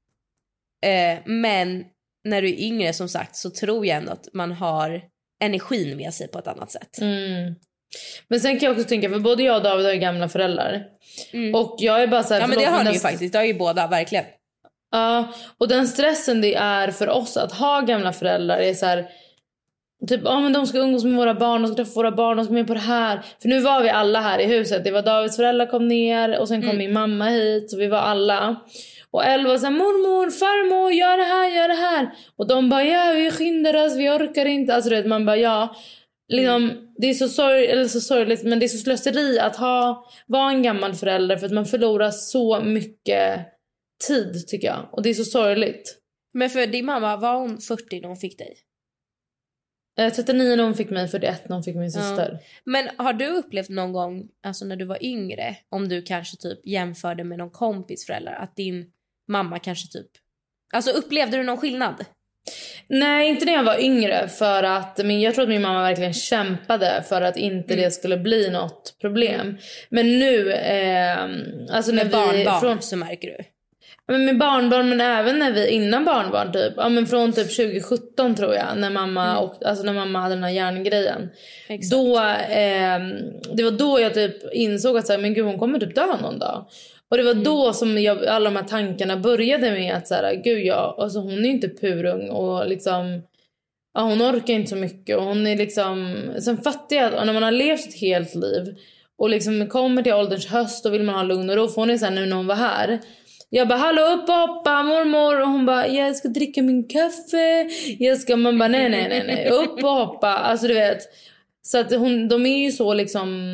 Eh, men när du är yngre som sagt så tror jag ändå att man har energin med sig på ett annat sätt. Mm. Men sen kan jag också tänka, för både jag och David har ju gamla föräldrar. Mm. Och jag är bara så här, ja men det har ni ju faktiskt, det har ju båda verkligen. Ja, uh, och den stressen det är för oss att ha gamla föräldrar är så här, typ, ja ah, men de ska umgås med våra barn, de ska träffa våra barn, de ska med på det här. För nu var vi alla här i huset, det var Davids föräldrar kom ner och sen kom mm. min mamma hit, så vi var alla. Och Elle var så här, mormor, farmor, gör det här, gör det här. Och de bara, ja vi skyndar oss, vi orkar inte. Alltså det, man bara, ja liksom, mm. det är så, sorg, eller så sorgligt, men det är så slöseri att ha, vara en gammal förälder, för att man förlorar så mycket tid tycker jag. Och det är så sorgligt. Men för din mamma, var hon fyrtio när hon fick dig? Eh, trettionio när hon fick mig, fyrtioett när hon fick min syster. Ja. Men har du upplevt någon gång, alltså när du var yngre, om du kanske typ jämförde med någon kompis föräldrar, att din mamma kanske typ, alltså upplevde du någon skillnad? Nej, inte när jag var yngre, för att men jag tror att min mamma verkligen kämpade för att inte mm. det skulle bli något problem. Men nu eh, alltså när med barnbarn vi, från, så märker du. Men med barnbarn, men även när vi innan barnbarn typ, ja men från typ tjugo sjutton tror jag, när mamma mm. och alltså när mamma hade den här hjärngrejen. Exakt. Då eh, det var då jag typ insåg att så här, men gud, hon kommer typ dö någon dag. Och det var mm. då som jag, alla de här tankarna började med att så här, gud ja, alltså hon är inte purung och liksom, ja, hon orkar inte så mycket och hon är liksom, sen fattar jag att när man har levt ett helt liv och liksom kommer till ålderns höst och vill man ha lugn och ro, får ni sen nu när hon var här. Jag bara, hallå, upp och hoppa mormor. Och hon bara, jag ska dricka min kaffe. Jag ska, man bara, nej, nej, nej, nej. Upp och hoppa, alltså du vet. Så att hon, de är ju så liksom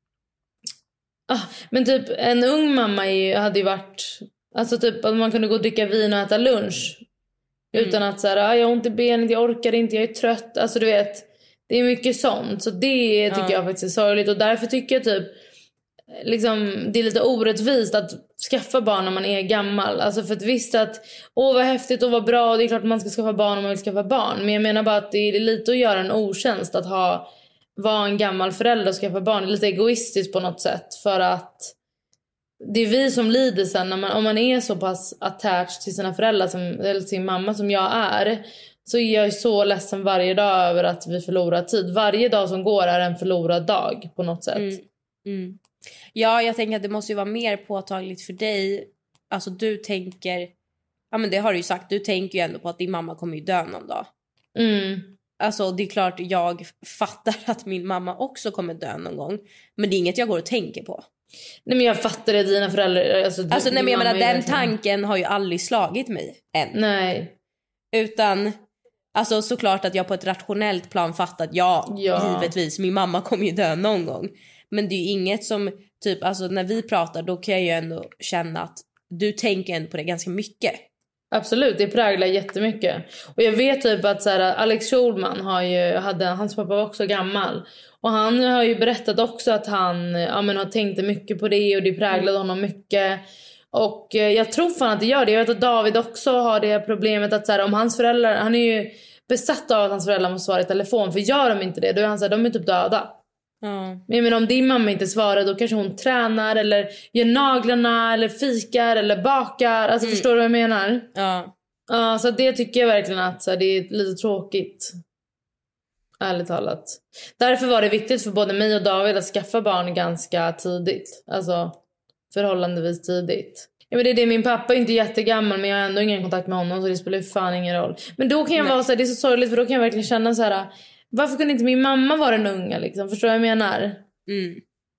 ah, men typ en ung mamma är, hade ju varit, alltså typ att man kunde gå och dricka vin och äta lunch mm. utan att såhär, ah, jag har ont i benet, jag orkar inte, jag är trött. Alltså du vet, det är mycket sånt. Så det tycker ja. jag faktiskt är sorgligt. Och därför tycker jag typ liksom, det är lite orättvist att skaffa barn när man är gammal. Alltså för att visst att, åh vad häftigt och vad bra, och det är klart att man ska skaffa barn om man vill skaffa barn. Men jag menar bara att det är lite att göra en otjänst att ha, vara en gammal förälder och skaffa barn. Det är lite egoistiskt på något sätt. För att det är vi som lider sen när man, om man är så pass attached till sina föräldrar som, eller sin mamma som jag är. Så är jag så ledsen varje dag över att vi förlorar tid. Varje dag som går är en förlorad dag på något sätt. Mm. Mm. Ja, jag tänker att det måste ju vara mer påtagligt för dig. Alltså du tänker, ja men det har du ju sagt, du tänker ju ändå på att din mamma kommer ju dö någon dag. Mm. Alltså det är klart jag fattar att min mamma också kommer dö någon gång. Men det är inget jag går och tänker på. Nej men jag fattar det, dina föräldrar. Alltså, alltså nej men jag menar, den tanken har ju aldrig slagit mig än. Nej. Utan, alltså såklart att jag på ett rationellt plan fattat, ja, ja. givetvis, min mamma kommer ju dö någon gång. Men det är ju inget som, typ, alltså när vi pratar då kan jag ju ändå känna att du tänker ändå på det ganska mycket. Absolut, det präglar jättemycket. Och jag vet typ att så här, Alex Schulman har ju, hade, hans pappa var också gammal. Och han har ju berättat också att han ja, men, har tänkt mycket på det och det präglade honom mycket. Och eh, jag tror fan att det gör det. Jag vet att David också har det problemet att så här, om hans föräldrar, han är ju besatt av att hans föräldrar måste svara i telefon. För gör de inte det, då är han så här, de är typ döda. Mm. Men, men om din mamma inte svarar, då kanske hon tränar eller gör naglarna eller fikar eller bakar. Alltså mm. förstår du vad jag menar? Ja. Ja, så det tycker jag verkligen att så här, det är lite tråkigt. Ärligt talat. Därför var det viktigt för både mig och David att skaffa barn ganska tidigt. Alltså förhållandevis tidigt. Ja, men det är det, min pappa är inte jättegammal, men jag har ändå ingen kontakt med honom, så det spelar ju fan ingen roll. Men då kan jag Nej. vara så här, det är så sorgligt, för då kan jag verkligen känna så här, varför kunde inte min mamma vara den unga liksom? Förstår vad jag menar? Mm.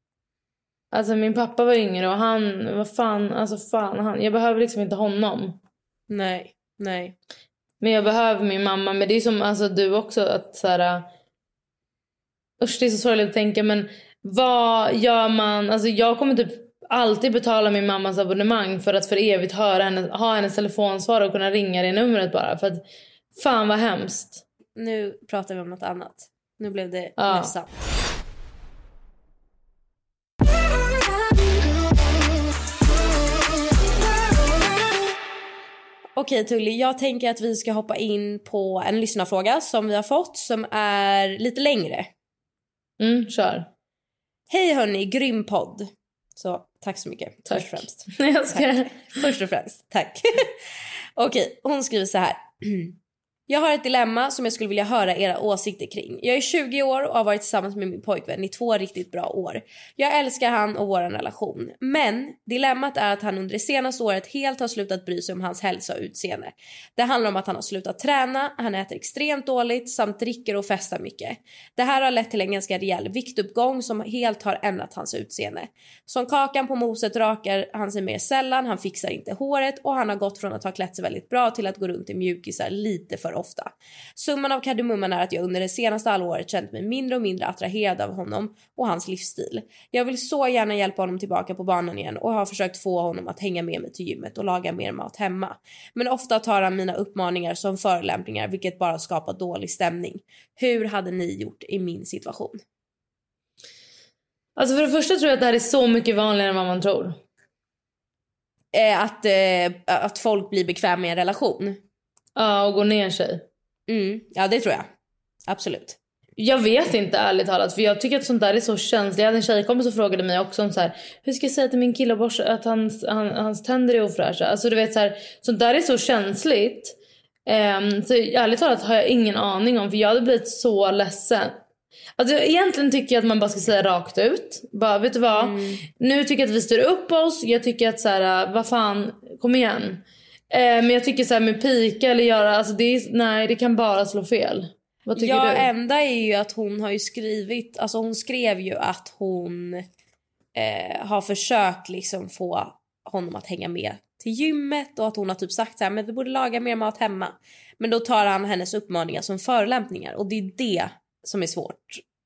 Alltså min pappa var yngre och han, vad fan, alltså fan, han, jag behöver liksom inte honom. Nej, nej. Men jag behöver min mamma, men det är som alltså du också att så här, usch, det är så sorgligt att tänka, men vad gör man? Alltså jag kommer typ alltid betala min mammas abonnemang för att för evigt höra henne, ha hennes telefonsvar och kunna ringa det numret bara, för att fan vad hemskt. Nu pratar vi om något annat. Nu blev det Ja. ledsamt. Okej Tully, jag tänker att vi ska hoppa in på en lyssnarfråga som vi har fått som är lite längre. Mm, kör. Hej hörni, grym podd. Så tack så mycket. Tack. Först och främst. Jag ska... Tack. Först och främst, tack. Okej, hon skriver så här. Jag har ett dilemma som jag skulle vilja höra era åsikter kring. Jag är tjugo år och har varit tillsammans med min pojkvän i två riktigt bra år. Jag älskar han och vår relation. Men dilemmat är att han under det senaste året helt har slutat bry sig om hans hälsa och utseende. Det handlar om att han har slutat träna, han äter extremt dåligt samt dricker och festar mycket. Det här har lett till en ganska rejäl viktuppgång som helt har ändrat hans utseende. Som kakan på moset rakar han sig mer sällan, han fixar inte håret och han har gått från att ha klätt sig väldigt bra till att gå runt i mjukisar lite för ofta. Summan av kardemumman är att jag under det senaste halvåret känt mig mindre och mindre attraherad av honom och hans livsstil. Jag vill så gärna hjälpa honom tillbaka på banan igen och har försökt få honom att hänga med mig till gymmet och laga mer mat hemma. Men ofta tar han mina uppmaningar som förolämpningar, vilket bara skapar dålig stämning. Hur hade ni gjort i min situation? Alltså för det första tror jag att det här är så mycket vanligare än vad man tror. Eh, att, eh, att folk blir bekväma med en relation. Ja, och gå ner sig. Mm, ja, det tror jag. Absolut. Jag vet inte ärligt talat, för jag tycker att sånt där är så känsligt. Jag hade en tjejkompis som frågade mig också om så här: hur ska jag säga till min kille att hans, han, hans tänder är ofräscha? Alltså du vet så här, sånt där är så känsligt. Um, så ärligt talat har jag ingen aning om, för jag hade blivit så ledsen. Alltså egentligen tycker jag att man bara ska säga rakt ut. Bara, vet du vad? Mm. Nu tycker jag att vi styr upp oss. Jag tycker att så här, vad fan, kom igen. Eh, men jag tycker så här med pika eller göra, alltså det är, nej, det kan bara slå fel. Vad tycker ja, du? Enda är ju att hon har ju skrivit, alltså hon skrev ju att hon eh, har försökt liksom få honom att hänga med till gymmet och att hon har typ sagt så här, men vi borde laga mer mat hemma. Men då tar han hennes uppmaningar som förolämpningar och det är det som är svårt.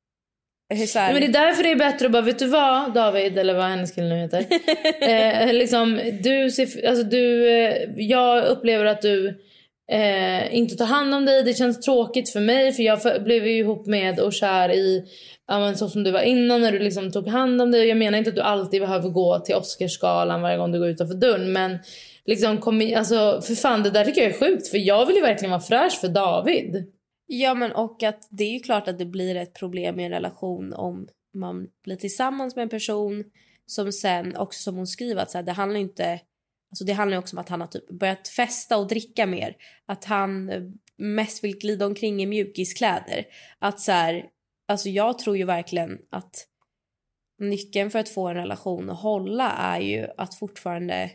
Är ja, men det är därför det är bättre att bara, vet du vad David, eller vad hennes kille nu heter. eh, liksom, du ser, alltså du, eh, jag upplever att du eh, inte tar hand om dig. Det känns tråkigt för mig, för jag för, blev ju ihop med och kär i, ja, men så som du var innan när du liksom tog hand om dig. Jag menar inte att du alltid behöver gå till Oscarsgalan varje gång du går utanför dörren, men liksom kom i, alltså för fan, det där tycker jag är sjukt, för jag vill ju verkligen vara fräsch för David. Ja, men och att det är ju klart att det blir ett problem i en relation om man blir tillsammans med en person som sen också, som hon skriver, att så här, det handlar inte, alltså det handlar också om att han har typ börjat festa och dricka mer, att han mest vill glida omkring i mjukiskläder, att så här, alltså jag tror ju verkligen att nyckeln för att få en relation att hålla är ju att fortfarande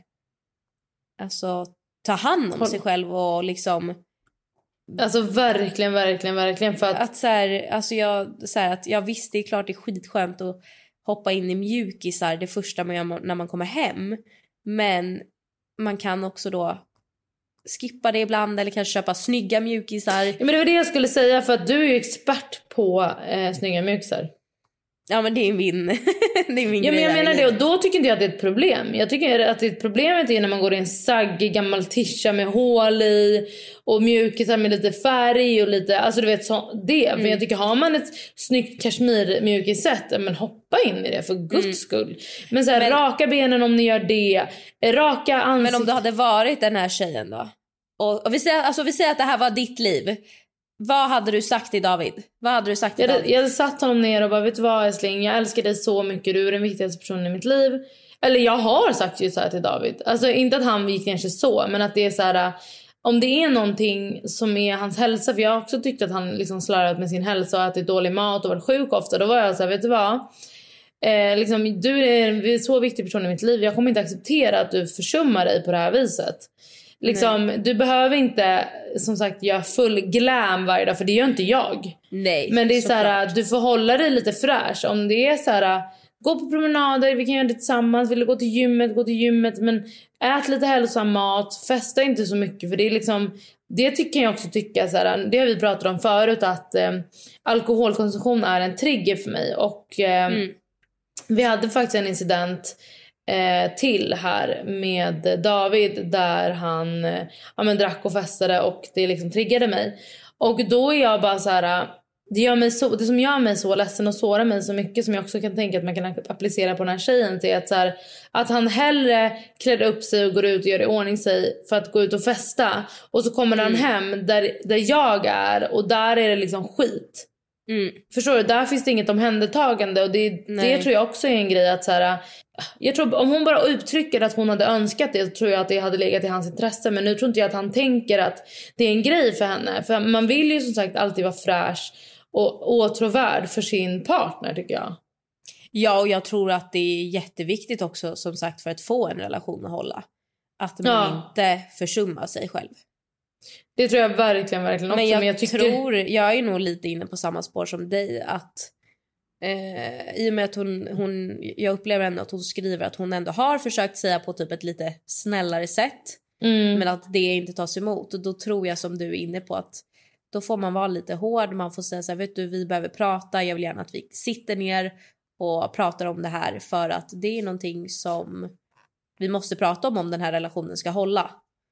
alltså ta hand om Håll. sig själv och liksom. Alltså verkligen, verkligen, verkligen för att, att så här, alltså jag, så här, att jag visste, det är klart det är skitskönt att hoppa in i mjukisar det första man gör när man kommer hem, men man kan också då skippa det ibland eller kanske köpa snygga mjukisar. Ja, men det var det jag skulle säga, för att du är ju expert på eh, snygga mjukisar. Ja, men det är min, det är min ja, grej. Men jag menar det, och då tycker inte jag att det är ett problem. Jag tycker att det är ett problemet är när man går i en saggig gammal tisha med hål i och mjukisar med lite färg och lite, alltså du vet så, det. Mm. Men jag tycker, har man ett snyggt kashmir mjukiset, men hoppa in i det för guds mm. skull. Men så här, men, raka benen om ni gör det, raka ansiktet. Men om du hade varit den här tjejen då, och, och vi, säger, alltså, vi säger att det här var ditt liv, vad hade du sagt till David? Vad hade du sagt till jag, David? Jag hade satt honom ner och bara, vet du vad älskling, jag älskar dig så mycket, du är den viktigaste personen i mitt liv. Eller jag har sagt ju så här till David. Alltså inte att han gick kanske så, men att det är så här, om det är någonting som är hans hälsa, för jag har också tyckt att han liksom slarvat med sin hälsa och ätit dålig mat och varit sjuk ofta. Då var jag så här, vet du vad? Eh, liksom, du är en så viktig person i mitt liv, jag kommer inte acceptera att du försummar dig på det här viset. Liksom, du behöver inte som sagt göra full glam varje dag, för det gör inte jag. Nej, men det är så så här, klart. du får hålla dig lite fräsch. Om det är så här, gå på promenader, vi kan göra det tillsammans. Vill du gå till gymmet, gå till gymmet. Men ät lite hälsosam mat, festa inte så mycket. För det är liksom, det tycker jag också tycka så här, det har vi pratat om förut, att eh, alkoholkonsumtion är en trigger för mig. Och eh, mm. vi hade faktiskt en incident Eh, till här med David där han eh, ja, men drack och festade och det liksom triggade mig. Och då är jag bara så här, Det, gör mig så, det som gör mig så ledsen och sårar mig så mycket, som jag också kan tänka att man kan applicera på den här tjejen, är att, så här, att han hellre klär upp sig och går ut och gör i ordning sig för att gå ut och festa. Och så kommer mm. han hem där, där jag är, och där är det liksom skit. Mm. Förstår du? Där finns det inget omhändertagande. Och det, det tror jag också är en grej att så här, jag tror om hon bara uttrycker att hon hade önskat det, så tror jag att det hade legat i hans intresse. Men nu tror inte jag att han tänker att det är en grej för henne. För man vill ju som sagt alltid vara fräsch och åtråvärd för sin partner, tycker jag. Ja, och jag tror att det är jätteviktigt också, som sagt, för att få en relation att hålla. Att man ja. inte försummar sig själv. Det tror jag verkligen, verkligen också. Men jag, men jag tycker... tror, jag är nog lite inne på samma spår som dig. Att eh, i och med att hon, hon, jag upplever ändå att hon skriver att hon ändå har försökt säga på typ ett lite snällare sätt. Mm. Men att det inte tas emot. Och då tror jag, som du är inne på, att då får man vara lite hård. Man får säga så här, vet du, vi behöver prata. Jag vill gärna att vi sitter ner och pratar om det här. För att det är någonting som vi måste prata om om den här relationen ska hålla.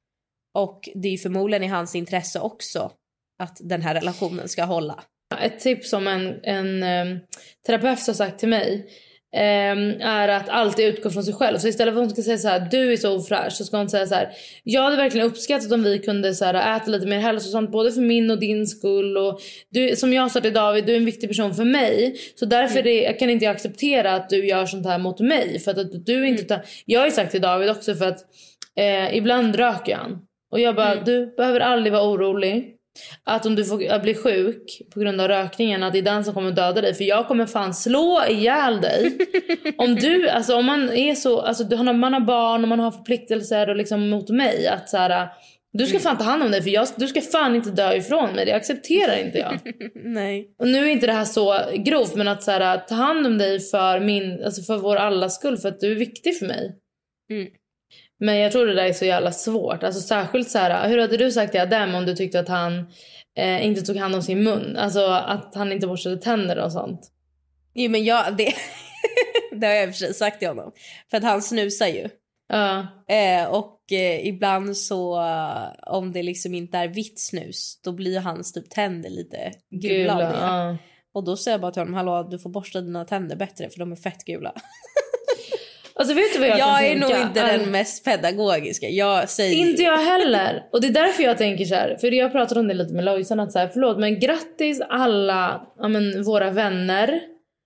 Och det är förmodligen i hans intresse också att den här relationen ska hålla. Ett tips som en, en um, terapeut har sagt till mig um, är att alltid utgå från sig själv. Så istället för att hon ska säga så här, du är så ofräsch, så ska hon säga så här, jag hade verkligen uppskattat om vi kunde så här, äta lite mer hälsosamt, både för min och din skull. Och du, som jag sa till David, du är en viktig person för mig. Så därför mm. det, kan inte jag acceptera att du gör sånt här mot mig. För att du inte tar, jag har ju sagt till David också, för att eh, ibland röker han. Och jag bara, mm. du behöver aldrig vara orolig att om du får bli sjuk på grund av rökningen, att det är den som kommer döda dig. För jag kommer fan slå ihjäl dig. Om du, alltså om man är så, alltså man har barn och man har förpliktelser och liksom mot mig, att så här, du ska fan ta hand om dig, för jag, du ska fan inte dö ifrån mig. Det accepterar inte jag. Nej. Och nu är inte det här så grovt, men att så här, ta hand om dig för min, alltså för vår allas skull, för att du är viktig för mig. Mm. Men jag tror det där är så jävla svårt. Alltså särskilt så här, hur hade du sagt till Adam om du tyckte att han eh, inte tog hand om sin mun? Alltså att han inte borstade tänder och sånt. Jo, men jag, det, det har jag i och för sig sagt till honom. För att han snusar ju. Ja. Eh, och eh, ibland så, om det liksom inte är vitt snus, då blir hans typ tänder lite gula. gula ja. Och då säger jag bara till honom, hallå, du får borsta dina tänder bättre, för de är fett gula. Alltså vet du vad jag, jag kan är tänka? nog inte den mest pedagogiska. Jag säger... Inte jag heller. Och det är därför jag tänker så här. För jag pratade om det lite med Lojsan, att så här, förlåt, men grattis alla, ja, men, våra vänner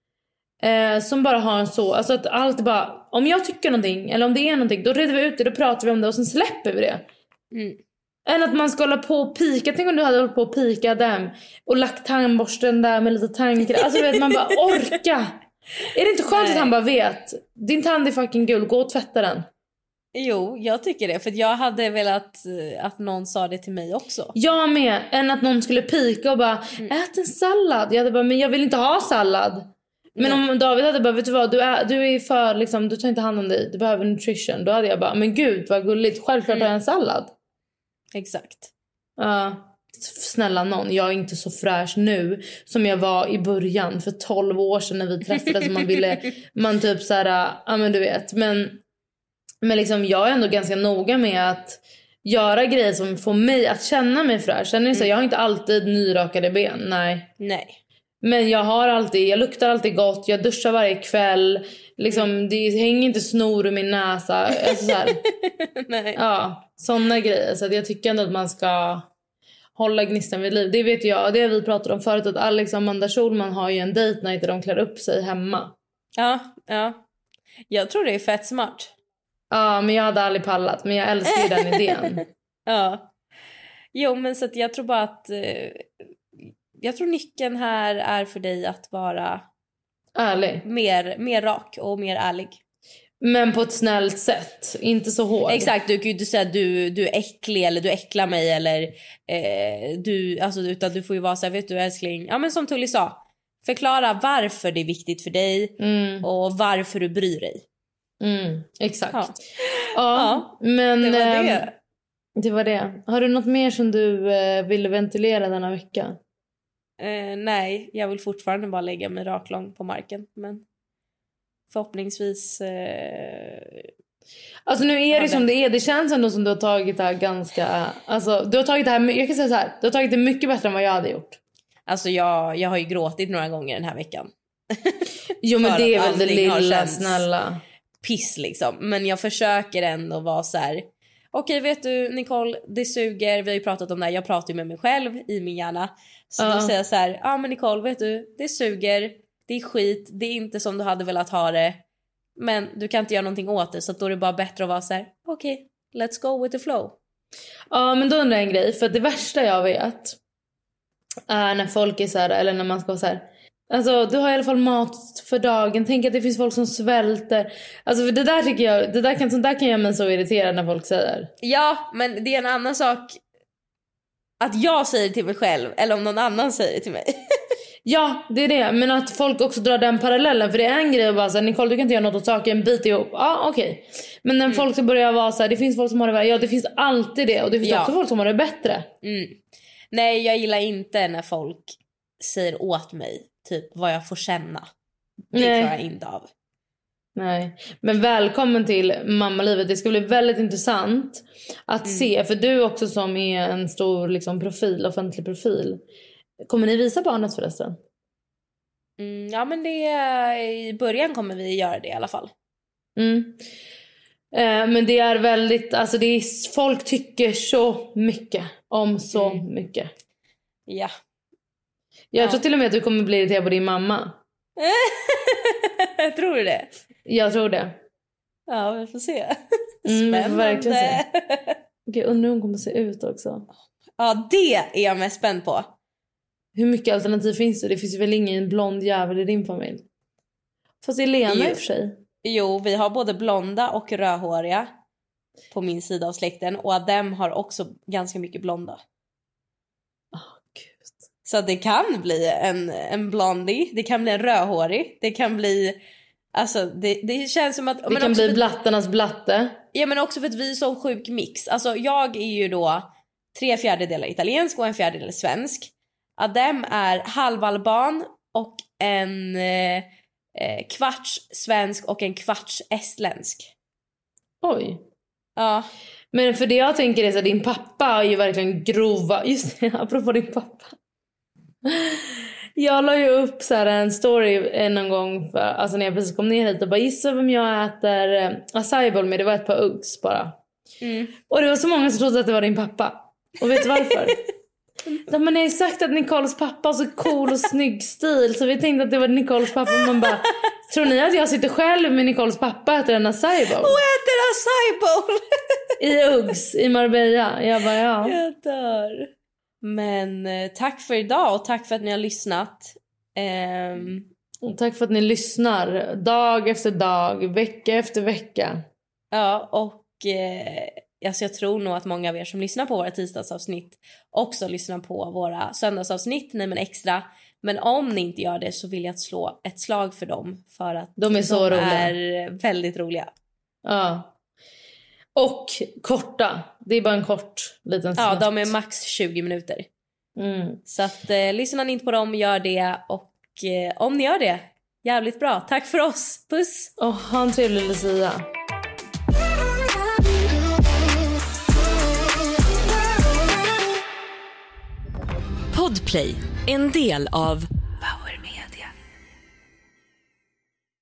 eh, som bara har en så, alltså att allt bara, om jag tycker någonting eller om det är någonting, då reder vi ut det, då pratar vi om det och sen släpper vi det. Mm. Än att man ska hålla på och pika. Tänk om du hade hållit på och pika dem och lagt tandborsten där med lite tandkräm. Alltså vet man bara orka. Är det inte skönt Nej. Att han bara vet, din tand är fucking gul, gå och tvätta den? Jo, jag tycker det. För jag hade velat att någon sa det till mig också. Jag med, än att någon skulle pika och bara mm. ät en sallad. Jag hade bara, men jag vill inte ha sallad. Men Nej. Om David hade bara, vet du vad, du är, du är för liksom, du tar inte hand om dig, du behöver nutrition. Då hade jag bara, men gud vad gulligt, självklart mm. har jag en sallad. Exakt. Ja. Uh. Snälla någon, jag är inte så fräsch nu som jag var i början för tolv år sedan när vi träffades. Man ville, man typ så här, ja men du vet. Men, men liksom jag är ändå ganska noga med att göra grejer som får mig att känna mig fräsch. Sen är det så, jag har inte alltid nyrakade ben, nej. Nej. Men jag har alltid, jag luktar alltid gott, jag duschar varje kväll. Liksom, mm. det hänger inte snor i min näsa. Alltså så här. Nej. Ja, sådana grejer. Så att jag tycker ändå att man ska hålla gnistan vid liv. Det vet jag. Det har vi pratat om förut. Att Alex och Amanda Schulman har ju en date night där de klär upp sig hemma. Ja, ja. Jag tror det är fett smart. Ja, men jag hade aldrig pallat. Men jag älskar ju den idén. Ja. Jo, men så att jag tror bara att... Eh, jag tror nyckeln här är för dig att vara... ärlig. Mer, mer rak och mer ärlig. Men på ett snällt sätt. Inte så hård. Exakt, du kan ju inte säga att du, du är äcklig eller du äcklar mig eller eh, du, alltså, utan du får ju vara så här, vet du älskling, ja men som Tully sa, förklara varför det är viktigt för dig mm. och varför du bryr dig. Mm, exakt. Ja, ja, ja men det var det. Eh, det var det. Har du något mer som du eh, ville ventilera denna vecka? Eh, nej, jag vill fortfarande bara lägga mig raklång på marken, men förhoppningsvis eh... alltså nu är det som det är. Det känns ändå som du har tagit det här ganska, alltså du har tagit det här, jag kan säga så här, du har tagit det mycket bättre än vad jag hade gjort. Alltså jag, jag har ju gråtit några gånger den här veckan. Jo men det är väl det lilla snälla. Piss liksom. Men jag försöker ändå vara så här. Okej, vet du Nicole, det suger. Vi har ju pratat om det här. Jag pratar ju med mig själv i min hjärna. Så uh. då säger jag så här. Ja ah, men Nicole, vet du, det suger. Det är skit. Det är inte som du hade velat ha det. Men du kan inte göra någonting åt det. Så då är det bara bättre att vara så här. Okej, okay, let's go with the flow. Ja men då undrar jag en grej. För det värsta jag vet är när folk är så här. Eller när man ska vara så här. Alltså du har i alla fall mat för dagen. Tänk att det finns folk som svälter. Alltså för det där tycker jag det där kan, sånt där kan jag mig så irriterad när folk säger. Ja men det är en annan sak att jag säger till mig själv. Eller om någon annan säger det till mig. Ja det är det. Men att folk också drar den parallellen. För det är en grej att bara säga Nicole du kan inte göra något åt saken. Bit ihop. Ja okej okay. Men när mm. folk börjar vara så här. Det finns folk som har det värre. Ja det finns alltid det. Och det finns ja. också folk som har det bättre. mm. Nej jag gillar inte när folk säger åt mig typ vad jag får känna. Det Nej. klarar jag inte av. Nej, men välkommen till mammalivet. Det ska bli väldigt intressant att mm. se. För du också som är en stor liksom, profil, offentlig profil. Kommer ni visa barnet förresten? Mm, ja men det i början kommer vi göra det i alla fall. Mm. Eh, men det är väldigt, alltså det är, folk tycker så mycket om så mm. mycket. Ja. Jag ja. tror till och med att du kommer bli irriterad på din mamma. Tror du det? Jag tror det. Ja, vi får se. Spännande. Mm, verkligen se. Okej, undrar hur hon kommer se ut också. Ja, det är jag mest spänd på. Hur mycket alternativ finns det? Det finns ju väl ingen blond jävel i din familj? Fast Elena jo. i och för sig. Jo, vi har både blonda och rödhåriga på min sida av släkten. Och Adem har också ganska mycket blonda. Så det kan bli en, en blondie. Det kan bli en rödhårig. Det kan bli... Alltså det, det känns som att... Det kan bli blattarnas blatte. Ja men också för att vi är så sjuk mix. Alltså jag är ju då tre fjärdedelar italiensk och en fjärdedel svensk. Adem är halvalban och en eh, kvarts svensk och en kvarts estländsk. Oj. Ja. Men för det jag tänker är så att din pappa är ju verkligen grova... Just det, apropå din pappa. Jag la ju upp så här en story en gång för, alltså när jag precis kom ner hit och bara gissa vem jag äter eh, acai bowl med. Det var ett par Uggs bara. Mm. Och det var så många som trodde att det var din pappa. Och vet du varför? Ja, men jag har sagt att Nicoles pappa har så cool och snygg stil, så vi tänkte att det var Nicoles pappa. Man bara, tror ni att jag sitter själv med Nicoles pappa och äter en acai bowl? Och äter acai bowl i Uggs i Marbella. Jag bara ja. Jag dör. Men eh, tack för idag och tack för att ni har lyssnat. Ehm... Och tack för att ni lyssnar dag efter dag, vecka efter vecka. Ja, och eh, alltså jag tror nog att många av er som lyssnar på våra tisdagsavsnitt också lyssnar på våra söndagsavsnitt, nej men extra. Men om ni inte gör det så vill jag slå ett slag för dem. För att de är så de roliga. är väldigt roliga. Ja. Och korta. Det är bara en kort liten snabbt. Ja, de är max tjugo minuter. Mm. Så att eh, lyssnar ni inte på dem, gör det. Och eh, om ni gör det, jävligt bra. Tack för oss. Puss. Och ha en trevlig Lucia. Podplay, en del av